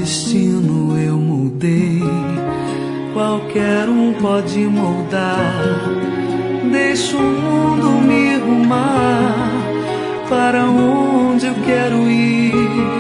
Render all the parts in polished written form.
destino eu mudei, qualquer um pode moldar. Deixo o mundo me rumar para onde eu quero ir.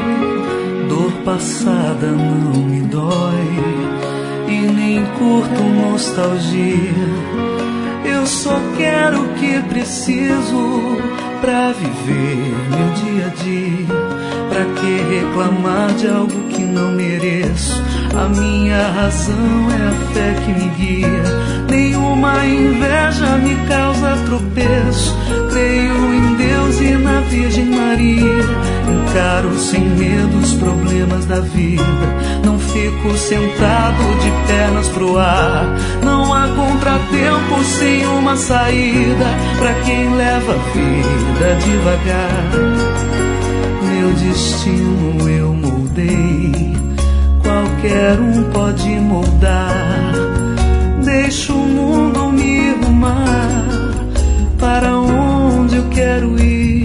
Dor passada não me dói e nem curto nostalgia. Eu só quero o que preciso pra viver meu dia a dia. Pra que reclamar de algo que não mereço? A minha razão é a fé que me guia. Nenhuma inveja me causa tropeço. Creio em Deus e na Virgem Maria. Encaro sem medo os problemas da vida. Não fico sentado de pernas pro ar. Não há contratempo sem uma saída pra quem leva a vida devagar. Meu destino eu moldei, qualquer um pode moldar. Deixo o mundo me rumar para onde eu quero ir.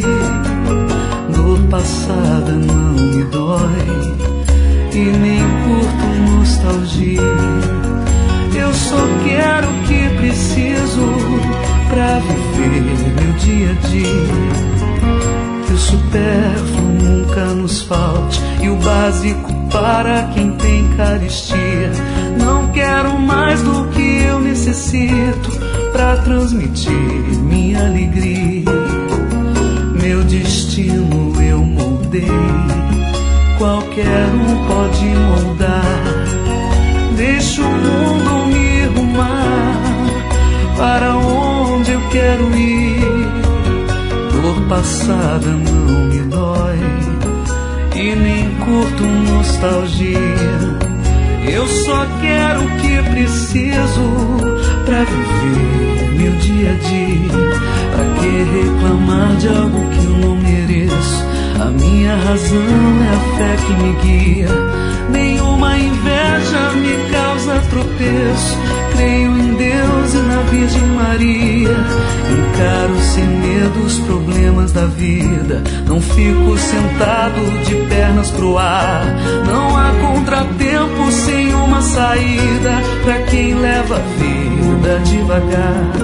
Dor passada não me dói e nem curto nostalgia. Eu só quero o que preciso pra viver meu dia a dia. Que o supérfluo nunca nos falte e o básico para quem tem carestia. Não quero mais do que eu necessito pra transmitir minha alegria. Meu destino eu moldei, qualquer um pode moldar. Deixo o mundo me rumar para onde eu quero ir. Dor passada não me dói e nem curto nostalgia. Eu só quero o que preciso pra viver meu dia a dia. Pra que reclamar de algo que eu não mereço? A minha razão é a fé que me guia. Nenhuma inveja me causa tropeço. Creio em Deus e na Virgem Maria. Encaro sem medo os problemas da vida. Não fico sentado de pernas pro ar. Não há contratempo sem uma saída pra quem leva a vida devagar.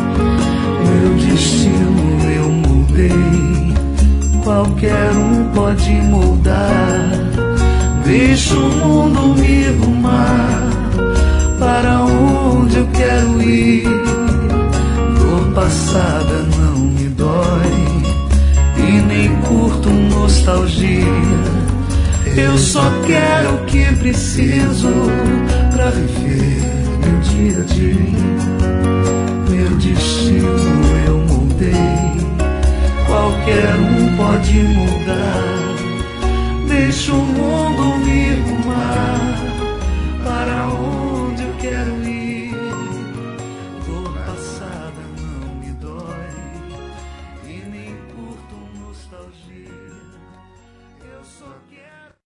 Meu destino eu mudei, qualquer um pode moldar. Deixo o mundo me rumar para onde eu quero ir. Dor passada não me dói e nem curto nostalgia. Eu só quero o que preciso pra viver meu dia a dia. Meu destino eu moldei, qualquer um pode mudar. Deixo o mundo me rumar